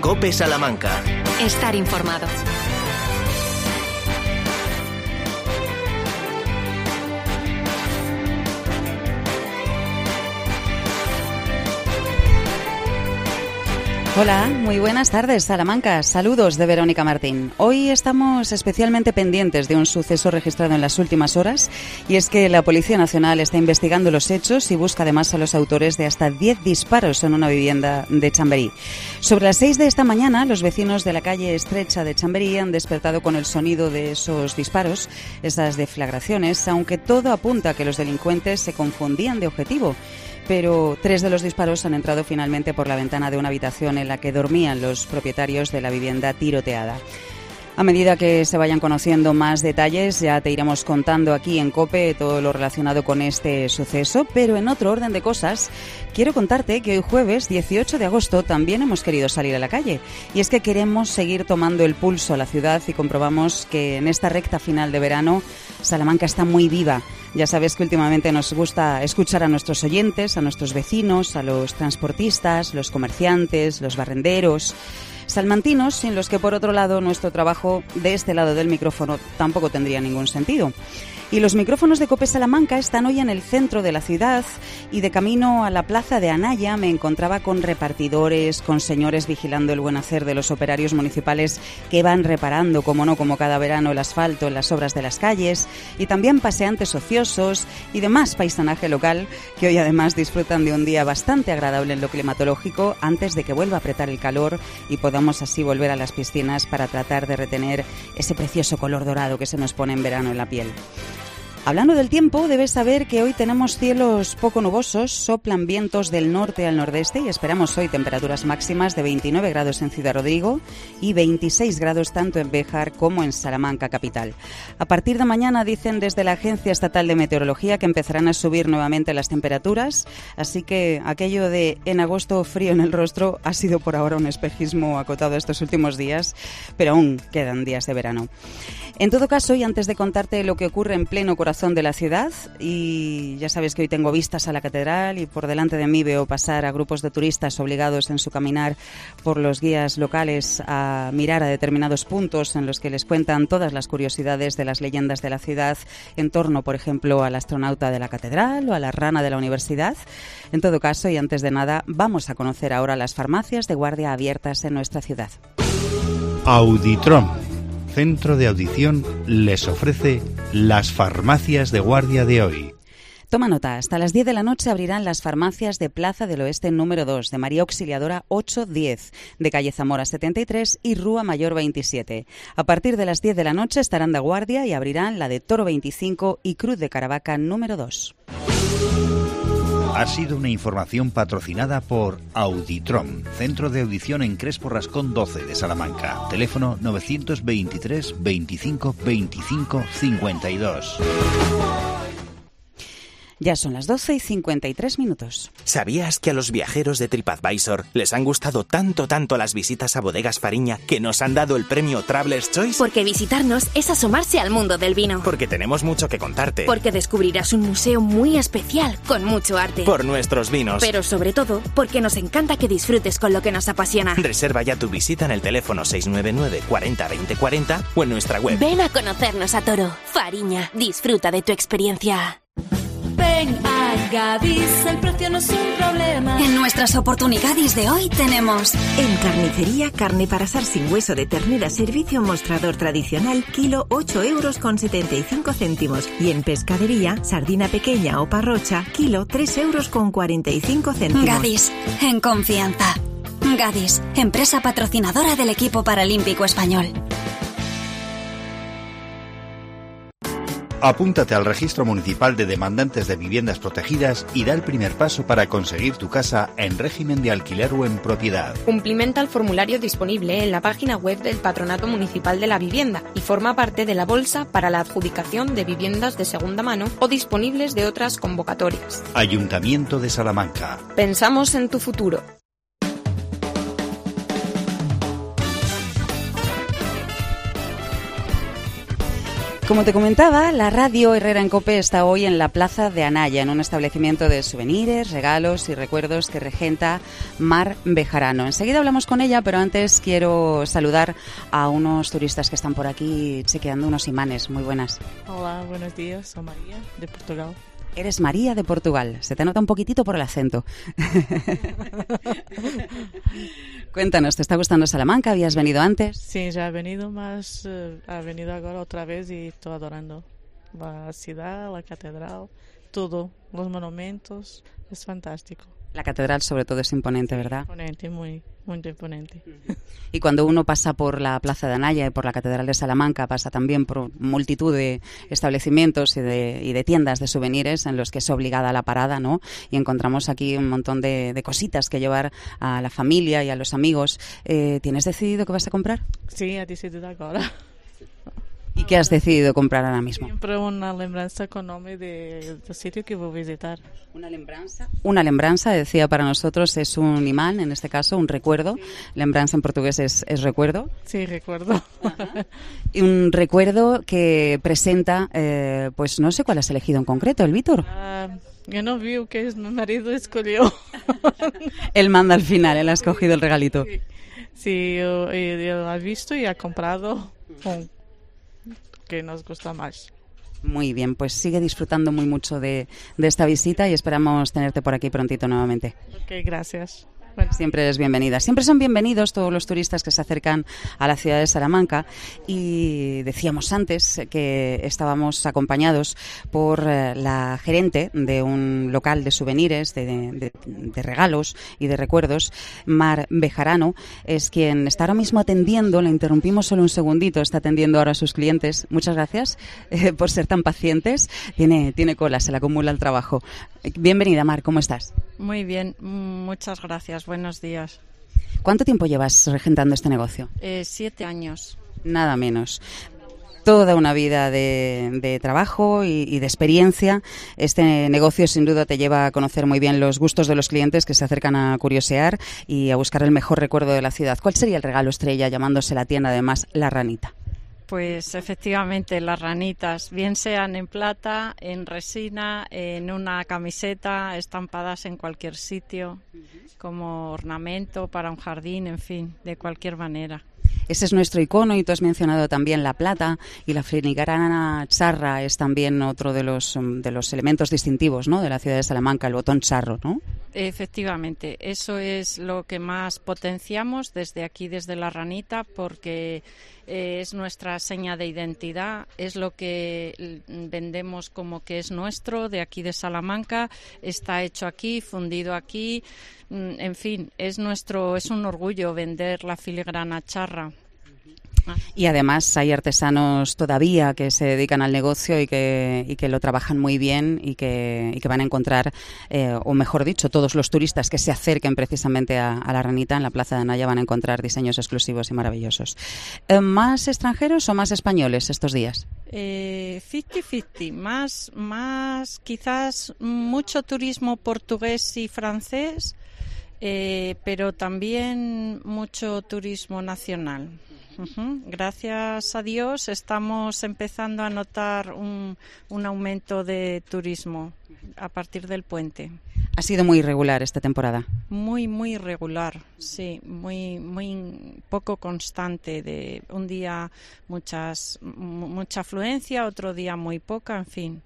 COPE Salamanca. Estar informado. Hola, muy buenas tardes, Salamanca. Saludos de Verónica Martín. Hoy estamos especialmente pendientes de un suceso registrado en las últimas horas, y es que la Policía Nacional está investigando los hechos y busca además a los autores de hasta 10 disparos en una vivienda de Chamberí. Sobre las 6 de esta mañana, los vecinos de la calle estrecha de Chamberí han despertado con el sonido de esos disparos, esas deflagraciones, aunque todo apunta a que los delincuentes se confundían de objetivo. Pero 3 de los disparos han entrado finalmente por la ventana de una habitación en la que dormían los propietarios de la vivienda tiroteada. A medida que se vayan conociendo más detalles, ya te iremos contando aquí en COPE todo lo relacionado con este suceso, pero en otro orden de cosas, quiero contarte que hoy jueves 18 de agosto también hemos querido salir a la calle. Y es que queremos seguir tomando el pulso a la ciudad y comprobamos que en esta recta final de verano Salamanca está muy viva. Ya sabes que últimamente nos gusta escuchar a nuestros oyentes, a nuestros vecinos, a los transportistas, los comerciantes, los barrenderos, salmantinos, sin los que por otro lado nuestro trabajo de este lado del micrófono tampoco tendría ningún sentido. Y los micrófonos de COPE Salamanca están hoy en el centro de la ciudad, y de camino a la plaza de Anaya me encontraba con repartidores, con señores vigilando el buen hacer de los operarios municipales que van reparando, como no, como cada verano, el asfalto en las obras de las calles, y también paseantes ociosos y demás paisanaje local que hoy además disfrutan de un día bastante agradable en lo climatológico antes de que vuelva a apretar el calor y podamos así volver a las piscinas para tratar de retener ese precioso color dorado que se nos pone en verano en la piel. Hablando del tiempo, debes saber que hoy tenemos cielos poco nubosos, soplan vientos del norte al nordeste y esperamos hoy temperaturas máximas de 29 grados en Ciudad Rodrigo y 26 grados tanto en Béjar como en Salamanca capital. A partir de mañana, dicen desde la Agencia Estatal de Meteorología, que empezarán a subir nuevamente las temperaturas, así que aquello de en agosto frío en el rostro ha sido por ahora un espejismo acotado estos últimos días, pero aún quedan días de verano. En todo caso, y antes de contarte lo que ocurre en pleno corazón de la ciudad, y ya sabes que hoy tengo vistas a la catedral y por delante de mí veo pasar a grupos de turistas obligados en su caminar por los guías locales a mirar a determinados puntos en los que les cuentan todas las curiosidades de las leyendas de la ciudad en torno, por ejemplo, al astronauta de la catedral o a la rana de la universidad. En todo caso, y antes de nada, vamos a conocer ahora las farmacias de guardia abiertas en nuestra ciudad. Auditrom, Centro de Audición, les ofrece las farmacias de guardia de hoy. Toma nota, hasta las 10 de la noche abrirán las farmacias de Plaza del Oeste número 2, de María Auxiliadora 810, de calle Zamora 73 y Rúa Mayor 27. A partir de las 10 de la noche estarán de guardia y abrirán la de Toro 25 y Cruz de Caravaca número 2. Ha sido una información patrocinada por Auditrom, Centro de Audición en Crespo Rascón 12 de Salamanca. Teléfono 923 25 25 52. Ya son las 12:53. ¿Sabías que a los viajeros de TripAdvisor les han gustado tanto las visitas a Bodegas Fariña que nos han dado el premio Traveler's Choice? Porque visitarnos es asomarse al mundo del vino. Porque tenemos mucho que contarte. Porque descubrirás un museo muy especial con mucho arte. Por nuestros vinos. Pero sobre todo, porque nos encanta que disfrutes con lo que nos apasiona. Reserva ya tu visita en el teléfono 699 40 20 40 o en nuestra web. Ven a conocernos a Toro. Fariña, disfruta de tu experiencia. Ven a Gadis, el precio no es un problema. En nuestras oportunidades de hoy tenemos: en carnicería, carne para asar sin hueso de ternera, servicio mostrador tradicional, kilo 8,75 €. Y en pescadería, sardina pequeña o parrocha, kilo 3,45 €. Gadis, en confianza. Gadis, empresa patrocinadora del equipo paralímpico español. Apúntate al Registro Municipal de Demandantes de Viviendas Protegidas y da el primer paso para conseguir tu casa en régimen de alquiler o en propiedad. Cumplimenta el formulario disponible en la página web del Patronato Municipal de la Vivienda y forma parte de la bolsa para la adjudicación de viviendas de segunda mano o disponibles de otras convocatorias. Ayuntamiento de Salamanca. Pensamos en tu futuro. Como te comentaba, la radio Herrera en COPE está hoy en la Plaza de Anaya, en un establecimiento de souvenirs, regalos y recuerdos que regenta Mar Bejarano. Enseguida hablamos con ella, pero antes quiero saludar a unos turistas que están por aquí chequeando unos imanes. Muy buenas. Hola, buenos días. Soy María, de Portugal. Eres María de Portugal. Se te nota un poquitito por el acento. Cuéntanos, ¿te está gustando Salamanca? ¿Habías venido antes? Sí, ya he venido, más he venido ahora otra vez y estoy adorando la ciudad, la catedral, todo, los monumentos, es fantástico. La catedral sobre todo es imponente, ¿verdad? Imponente, muy imponente. Y cuando uno pasa por la Plaza de Anaya y por la Catedral de Salamanca, pasa también por multitud de establecimientos y de tiendas de souvenirs en los que es obligada la parada, ¿no? Y encontramos aquí un montón de cositas que llevar a la familia y a los amigos. ¿Tienes decidido qué vas a comprar? Sí, he decidido ahora. ¿Y qué has decidido comprar ahora mismo? Siempre una lembranza con nombre del sitio que voy a visitar. ¿Una lembranza? Una lembranza, decía, para nosotros es un imán, en este caso, un recuerdo. Lembranza en portugués es recuerdo. Sí, recuerdo. Y un recuerdo que presenta, pues no sé cuál has elegido en concreto, el Víctor. Yo no vi o que mi marido escogió. Él manda al final, él ha escogido el regalito. Sí, él ha visto y ha comprado un que nos gusta más. Muy bien, pues sigue disfrutando muy mucho de esta visita y esperamos tenerte por aquí prontito nuevamente. Ok, gracias. Bueno. Siempre eres bienvenida. Siempre son bienvenidos todos los turistas que se acercan a la ciudad de Salamanca y decíamos antes que estábamos acompañados por la gerente de un local de souvenirs, de regalos y de recuerdos, Mar Bejarano, es quien está ahora mismo atendiendo, le interrumpimos solo un segundito, está atendiendo ahora a sus clientes. Muchas gracias por ser tan pacientes. Tiene cola, se le acumula el trabajo. Bienvenida, Mar, ¿cómo estás? Muy bien, muchas gracias. Buenos días. ¿Cuánto tiempo llevas regentando este negocio? 7 años. Nada menos. Toda una vida de trabajo y de experiencia. Este negocio sin duda te lleva a conocer muy bien los gustos de los clientes que se acercan a curiosear y a buscar el mejor recuerdo de la ciudad. ¿Cuál sería el regalo estrella, llamándose la tienda además La Ranita? Pues efectivamente las ranitas, bien sean en plata, en resina, en una camiseta, estampadas en cualquier sitio, como ornamento para un jardín, en fin, de cualquier manera. Ese es nuestro icono y tú has mencionado también la plata y la filigrana charra es también otro de los elementos distintivos, ¿no?, de la ciudad de Salamanca, el botón charro, ¿no? Efectivamente, eso es lo que más potenciamos desde aquí, desde La Ranita, porque es nuestra seña de identidad, es lo que vendemos como que es nuestro, de aquí de Salamanca, está hecho aquí, fundido aquí, en fin, es un orgullo vender la filigrana charra. Y además hay artesanos todavía que se dedican al negocio y que lo trabajan muy bien y que van a encontrar, o mejor dicho, todos los turistas que se acerquen precisamente a La Ranita en la Plaza de Anaya van a encontrar diseños exclusivos y maravillosos. ¿Más extranjeros o más españoles estos días? 50-50, más quizás mucho turismo portugués y francés, pero también mucho turismo nacional. Gracias a Dios estamos empezando a notar un aumento de turismo a partir del puente. Ha sido muy irregular esta temporada. Muy irregular, sí, muy poco constante. De un día mucha afluencia, otro día muy poca, en fin.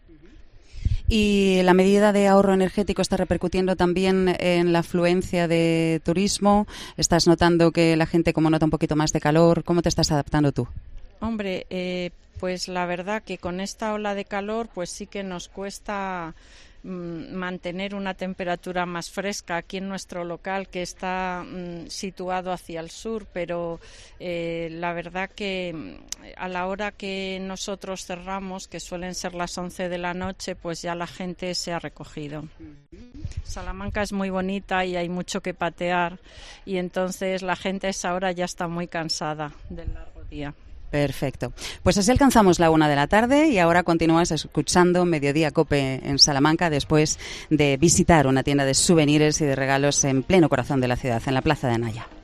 ¿Y la medida de ahorro energético está repercutiendo también en la afluencia de turismo? ¿Estás notando que la gente, como nota un poquito más de calor, cómo te estás adaptando tú? Hombre, pues la verdad que con esta ola de calor pues sí que nos cuesta mantener una temperatura más fresca aquí en nuestro local, que está situado hacia el sur, pero la verdad que a la hora que nosotros cerramos, que suelen ser las 11 de la noche, pues ya la gente se ha recogido. Salamanca es muy bonita y hay mucho que patear, y entonces la gente a esa hora ya está muy cansada del largo día. Perfecto. Pues así alcanzamos la 1 de la tarde y ahora continúas escuchando Mediodía COPE en Salamanca después de visitar una tienda de souvenirs y de regalos en pleno corazón de la ciudad, en la Plaza de Anaya.